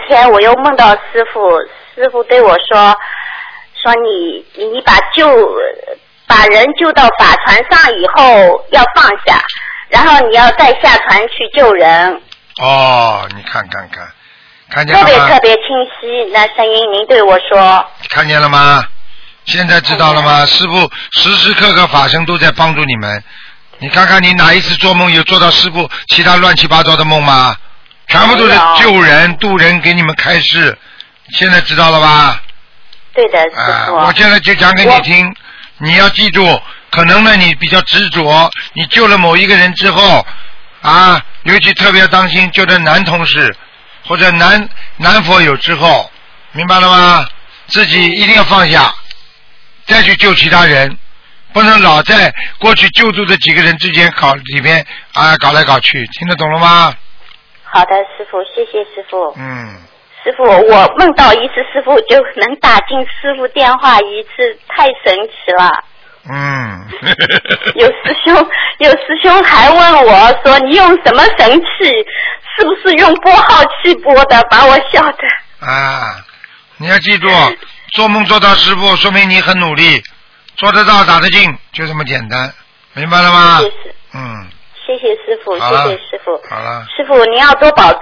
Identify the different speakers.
Speaker 1: 天我又梦到师傅，师傅对我说你把人救到法船上以后要放下，然后你要再下船去救人。
Speaker 2: 哦，你看见了吗？
Speaker 1: 特别清晰，那声音您对我说。
Speaker 2: 看见了吗？现在知道了吗？师父时时刻刻法身都在帮助你们。你看看你哪一次做梦有做到师父其他乱七八糟的梦吗？全部都是救人渡人，给你们开示。现在知道了吧？
Speaker 1: 对的，师父。
Speaker 2: 我现在就讲给你听，你要记住，可能呢你比较执着，你救了某一个人之后啊，尤其特别当心救的男同事或者男佛友之后，明白了吗？自己一定要放下，再去救其他人，不能老在过去救助的几个人之间搞来搞去，听得懂了吗？
Speaker 1: 好的，师父，谢谢师父。师父，我梦到一次师父就能打进师父电话一次，太神奇了。有师兄还问我说你用什么神器，是不是用拨号器拨的，把我笑的。
Speaker 2: 你要记住，做梦做到师父说明你很努力，做得到打得进，就这么简单，明白了吗？
Speaker 1: 谢谢师父，谢谢师父。
Speaker 2: 好了，
Speaker 1: 师父您要多保重。